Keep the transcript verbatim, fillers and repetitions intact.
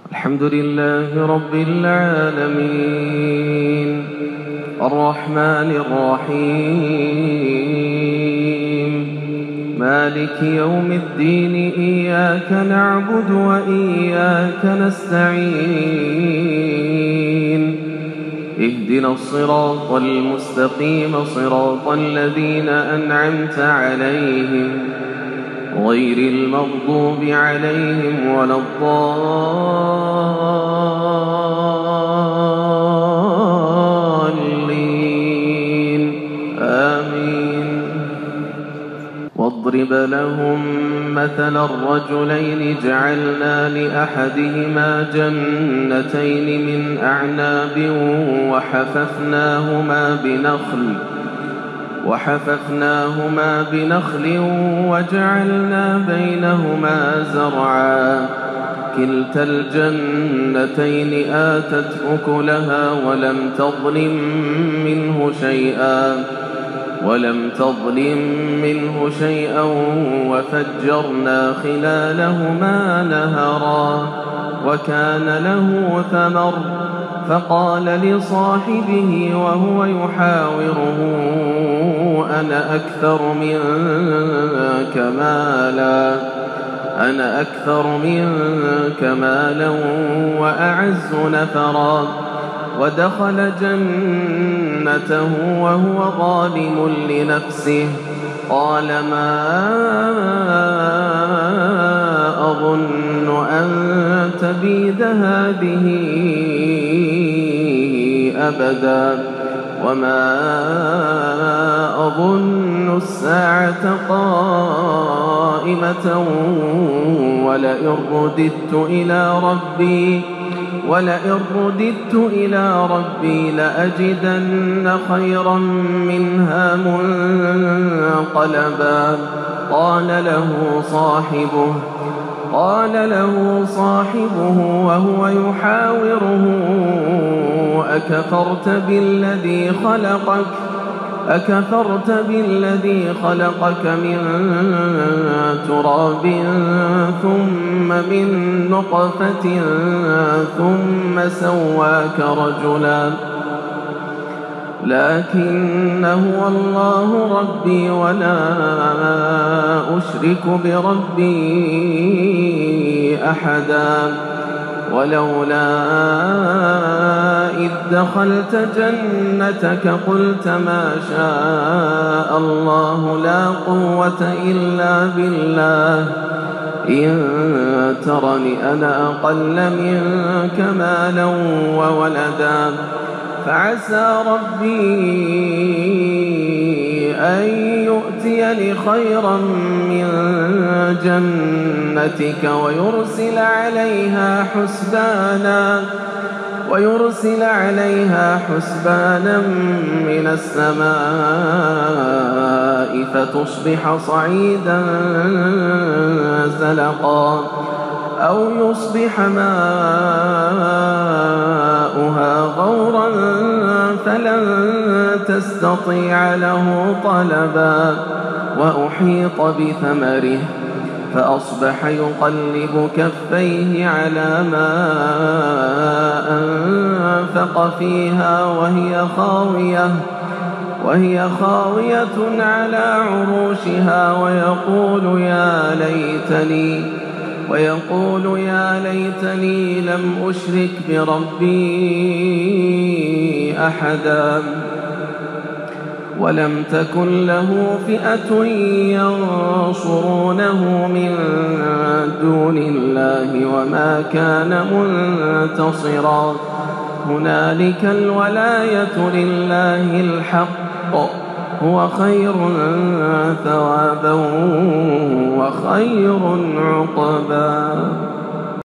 الحمد لله رب العالمين الرحمن الرحيم مالك يوم الدين إياك نعبد وإياك نستعين اهدنا الصراط المستقيم صراط الذين أنعمت عليهم غير المغضوب عليهم ولا الضالين آمين. واضرب لهم مثل الرجلين جعلنا لأحدهما جنتين من أعناب وحففناهما بنخل وحففناهما بنخل وجعلنا بينهما زرعا كلتا الجنتين آتت أكلها ولم تظلم منه شيئا ولم تظلم منه شيئا وفجرنا خلالهما نهرا وكان له ثمر فقال لصاحبه وهو يحاوره أنا أكثر منك مالا أنا أكثر منك مالا وأعز نفرا ودخل جنته وهو ظالم لنفسه قال ما أظن أن تبيد هذه أبدا وما أظن الساعة قائمة ولئن رددت إلى ربي ولئن رددت إلى ربي لأجدن خيرا منها منقلبا قال له صاحبه قال له صاحبه وهو يحاوره أكفرت بالذي خلقك أكفرت بالذي خلقك من تراب ثم من نطفة ثم سواك رجلا لكن هو الله ربي ولا أشرك بربي أحدا ولولا إذ دخلت جنتك قلت ما شاء الله لا قوة إلا بالله إن ترني أنا أقل منك مالا وولدا فعسى ربي أن يؤتيني خيرا من جنتك ويرسل عليها حسبانا ويرسل عليها حسبانا من السماء فتصبح صعيدا زلقا أو يصبح ماؤها غورا فلن تستطيع له طلبا وأحيط بثمره فأصبح يقلب كفيه على ما أنفق فيها وهي خاوية وهي خاوية على عروشها ويقول يا ليتني ويقول يا ليتني لم أشرك بربي أحدا ولم تكن له فئة ينصرونه من دون الله وما كان منتصرا هنالك الولاية لله الحق هو خير ثوابا وخير عقبا.